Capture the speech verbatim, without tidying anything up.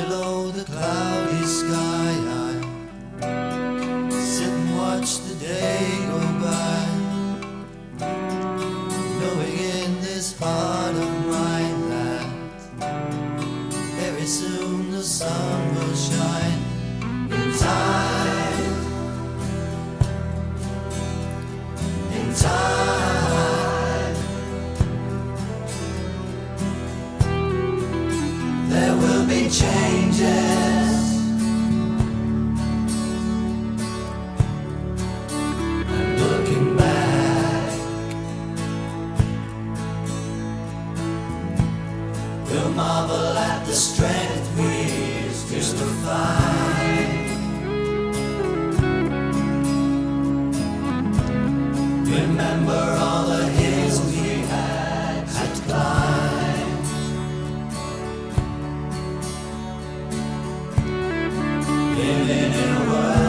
below the cloudy sky, I sit and watch the day go by, knowing in this heart of mine that very soon the sun will shine. In time, in time, there will be changes, and looking back, we'll marvel at the strength we used to find. Remember all the hills we had to climb. Living in a world